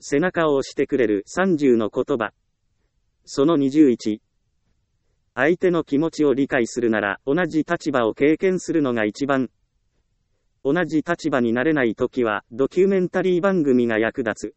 背中を押してくれる30の言葉。その21。相手の気持ちを理解するなら、同じ立場を経験するのが一番。同じ立場になれないときは、ドキュメンタリー番組が役立つ。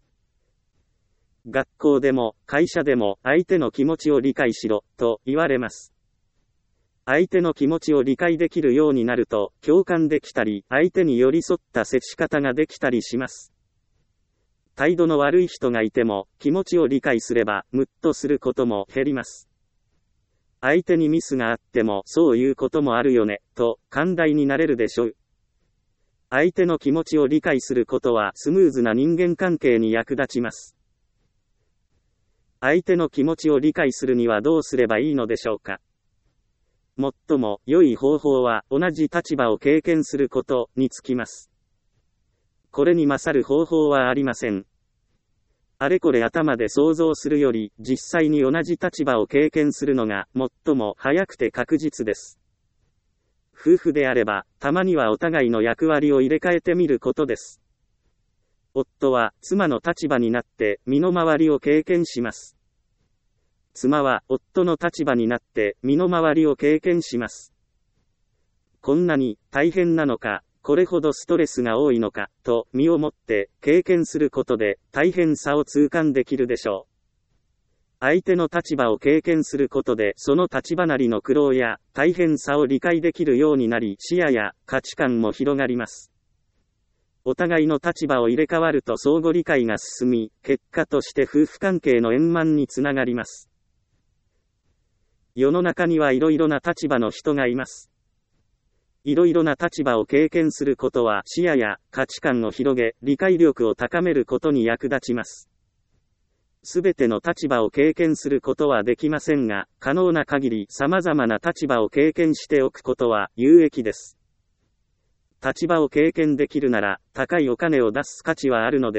学校でも、会社でも、相手の気持ちを理解しろ、と言われます。相手の気持ちを理解できるようになると、共感できたり、相手に寄り添った接し方ができたりします。態度の悪い人がいても、気持ちを理解すれば、ムッとすることも減ります。相手にミスがあっても、そういうこともあるよね、と、寛大になれるでしょう。相手の気持ちを理解することは、スムーズな人間関係に役立ちます。相手の気持ちを理解するにはどうすればいいのでしょうか。最も良い方法は、同じ立場を経験することにつきます。これに勝る方法はありません。あれこれ頭で想像するより、実際に同じ立場を経験するのが、最も早くて確実です。夫婦であれば、たまにはお互いの役割を入れ替えてみることです。夫は、妻の立場になって、身の回りを経験します。妻は、夫の立場になって、身の回りを経験します。こんなに、大変なのか、これほどストレスが多いのか、と、身をもって、経験することで、大変さを痛感できるでしょう。相手の立場を経験することで、その立場なりの苦労や、大変さを理解できるようになり、視野や価値観も広がります。お互いの立場を入れ替わると相互理解が進み、結果として夫婦関係の円満につながります。世の中にはいろいろな立場の人がいます。いろいろな立場を経験することは視野や価値観を広げ、理解力を高めることに役立ちます。すべての立場を経験することはできませんが、可能な限り様々な立場を経験しておくことは有益です。立場を経験できるなら、高いお金を出す価値はあるのです。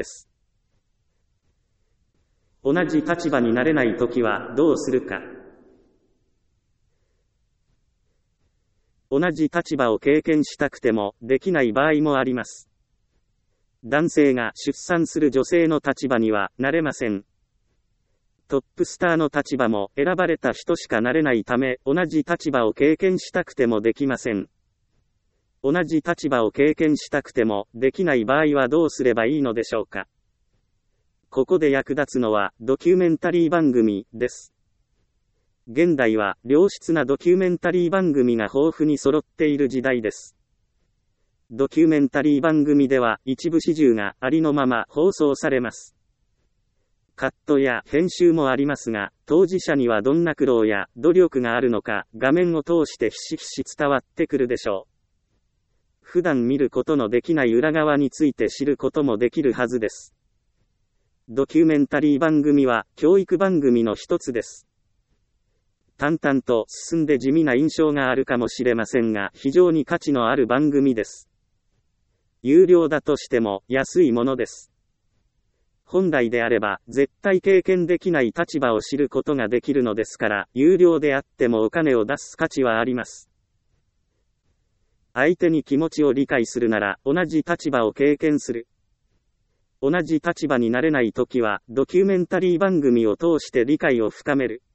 同じ立場になれないときはどうするか。同じ立場を経験したくても、できない場合もあります。男性が出産する女性の立場にはなれません。トップスターの立場も選ばれた人しかなれないため、同じ立場を経験したくてもできません。同じ立場を経験したくてもできない場合はどうすればいいのでしょうか。ここで役立つのはドキュメンタリー番組です。現代は良質なドキュメンタリー番組が豊富に揃っている時代です。ドキュメンタリー番組では一部始終がありのまま放送されます。カットや編集もありますが、当事者にはどんな苦労や努力があるのか、画面を通してひしひし伝わってくるでしょう。普段見ることのできない裏側について知ることもできるはずです。ドキュメンタリー番組は教育番組の一つです。淡々と進んで地味な印象があるかもしれませんが、非常に価値のある番組です。有料だとしても安いものです。本来であれば、絶対経験できない立場を知ることができるのですから、有料であってもお金を出す価値はあります。相手に気持ちを理解するなら、同じ立場を経験する。同じ立場になれないときは、ドキュメンタリー番組を通して理解を深める。